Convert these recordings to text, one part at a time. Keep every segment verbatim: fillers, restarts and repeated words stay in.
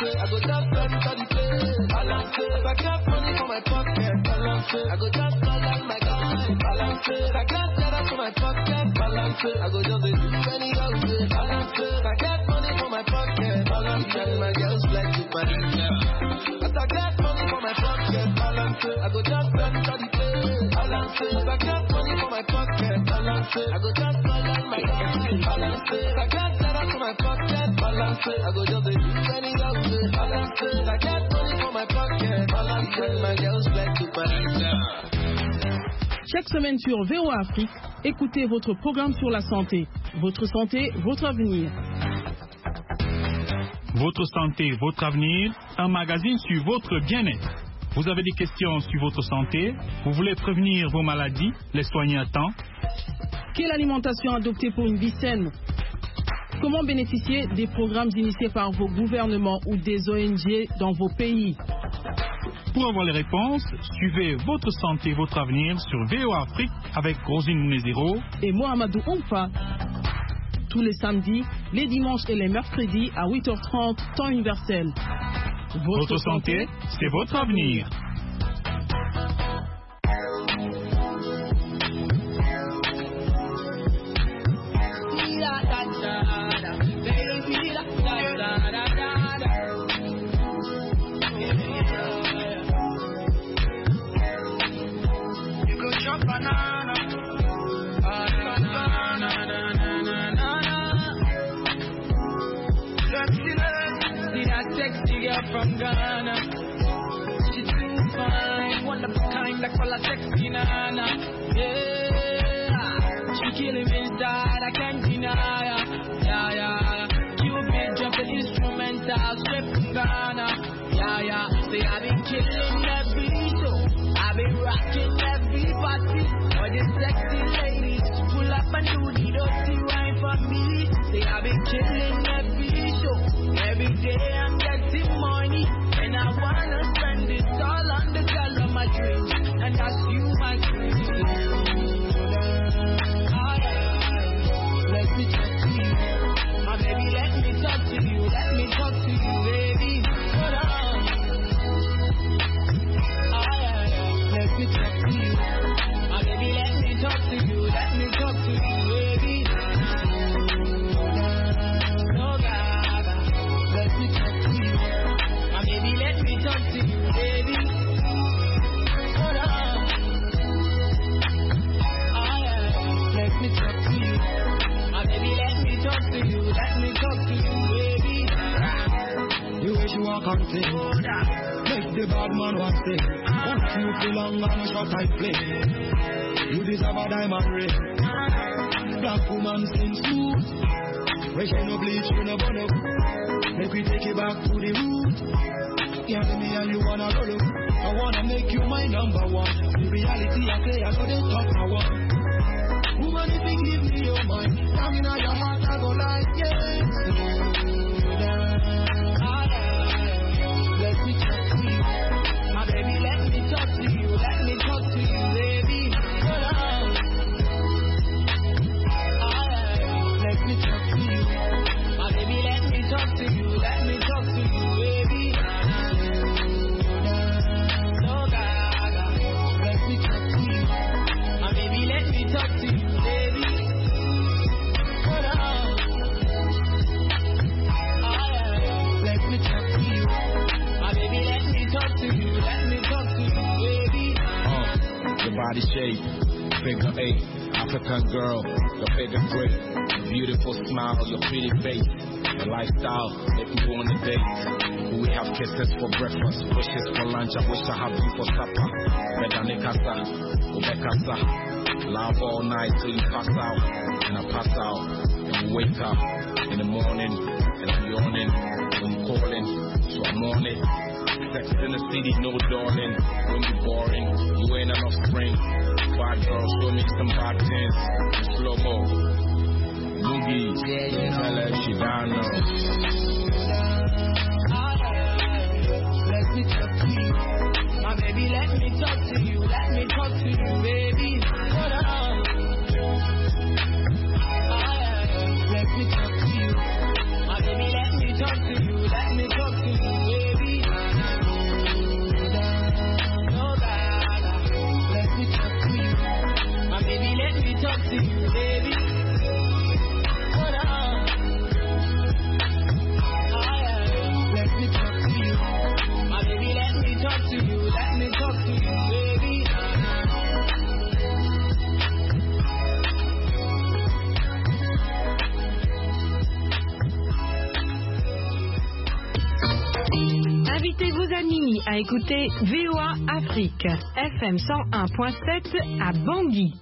it. I go just enter the place, balance it. If I got money for my pocket, balance it. I go just call out my guy, balance it. If I got cheddar for my pocket, balance it. I go just do any old day, balance it. If I got money for my pocket, balance it. My girls like to balance it. If I got money for my pocket, balance it. I go just enter the place, balance it. If I got money for my pocket, balance it. I go just call out my guy, balance it. If I got cheddar for my pocket, balance it. I go just do any old day, balance it. If I got money for my pocket, balance it. My girls like to balance it. Chaque semaine sur V O A Afrique, écoutez votre programme sur la santé. Votre santé, votre avenir. Votre santé, votre avenir, un magazine sur votre bien-être. Vous avez des questions sur votre santé, vous voulez prévenir vos maladies, les soigner à temps. Quelle alimentation adopter pour une vie saine? Comment bénéficier des programmes initiés par vos gouvernements ou des O N G dans vos pays? Pour avoir les réponses, suivez Votre santé, votre avenir sur V O A Afrique avec Rosine Néziro et Mohamedou Oumfa. Tous les samedis, les dimanches et les mercredis à huit heures trente, temps universel. Votre, votre santé, c'est votre avenir. Banana, banana, see that sexy girl from Ghana. She's too fine, one of a kind, like all a sexy nana. Yeah, she killing me inside, I can't deny her. Yeah, yeah, Cupid drop the instrumental, straight from Ghana. Yeah, yeah, say I've been killing every show. I've been rocking every party. All the sexy ladies pull up and do the dirty wine for me. Say I've been killing every show. Every day I'm getting money, and I wanna spend it all on the girl of my dreams, and that's you, my queen. Ah, yeah. Let me talk to you, my baby. Let me talk to you. Let me talk to you, baby. Hold on. Let me talk to you, my baby. Let me talk to you. Let me talk to you, baby. No gaga. Let me talk to you, my baby. Let me talk to you, baby. Hold on. Ah, yeah. Let me talk to you, my baby. Let me talk to you. Let me talk to you, baby. You wish you were content. Make the bad man one thing. Once you feel long and a short I play, you deserve a diamond ring. Black woman skin smooth, where she no bleach, you no burn up. Make we take it back to the root. Yeah, me and you wanna roll up. I wanna make you my number one. In reality I say I couldn't talk I want. Woman, if you give me your mind, come in your heart I go like yes. Let me talk to you, my baby. Let me talk to you. Let me talk to you, baby. Hold on. Ah, yeah. Let me talk to you, my baby. Let me talk to you. Let me talk to you, baby. No gaga. Let me talk to you, my baby. Let me talk to you, baby. Hold on. Ah, yeah. Let me talk to you. Baby, let me talk to you, let me talk to you, baby. Uh, your body shape, figure eight, African girl, your figure great, beautiful smile, your pretty face, your lifestyle, make me go on a date. We have kisses for breakfast, wishes for lunch, I wish I have you for supper. Meganikasa, Ubekasa, love all night till you pass out, and I pass out, and we wake up in the morning, and I'm yawning, I'm calling, so I'm on it. Sex in the city, no darling. When you boring, you ain't enough spring. Bad girl, show me some bad things. Slow mo, boogie, tell her she down now. Let me talk to you, my baby. Let me talk to you. Let me talk to you, baby. Hold on. Let me talk to you, my baby. Let me talk to you. Let me talk to you. écouter V O A Afrique, F M cent un point sept à Bangui.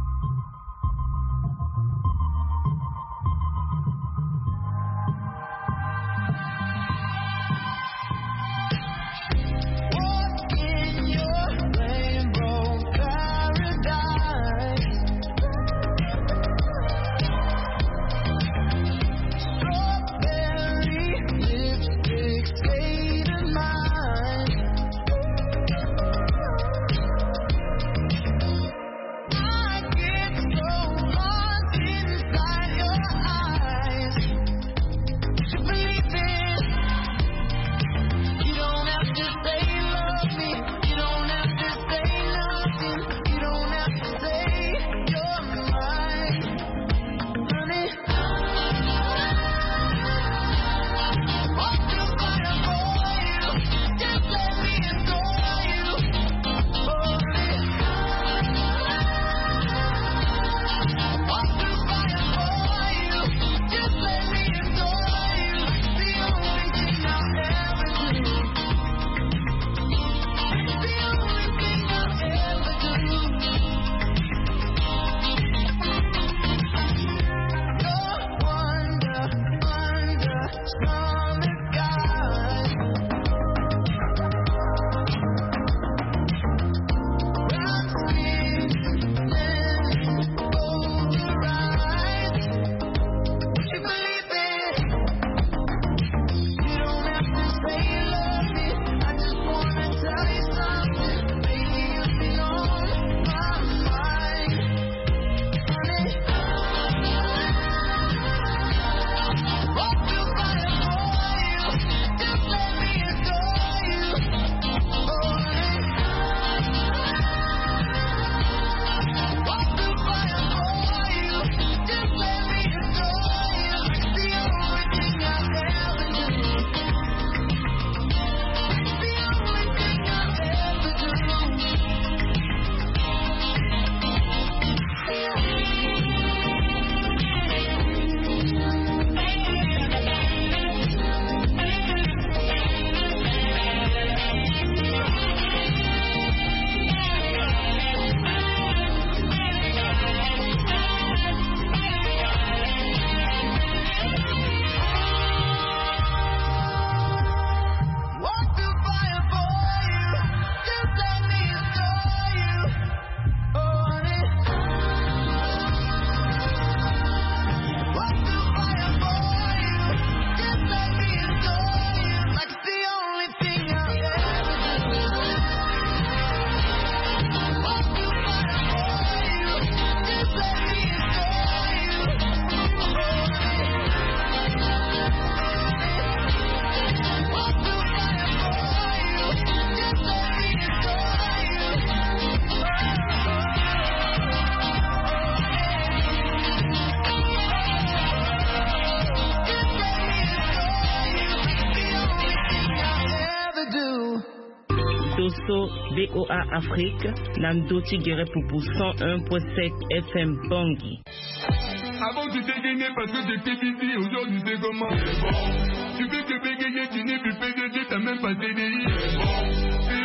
V O A Afrique, Namdoti Guéré pour cent un point sept F M Bangui. Avant tu t'es gagné parce que t'étais busy, aujourd'hui c'est comment? C'est bon. Tu veux te bégayer, tu n'es plus P D G, t'as même pas C D I. C'est bon.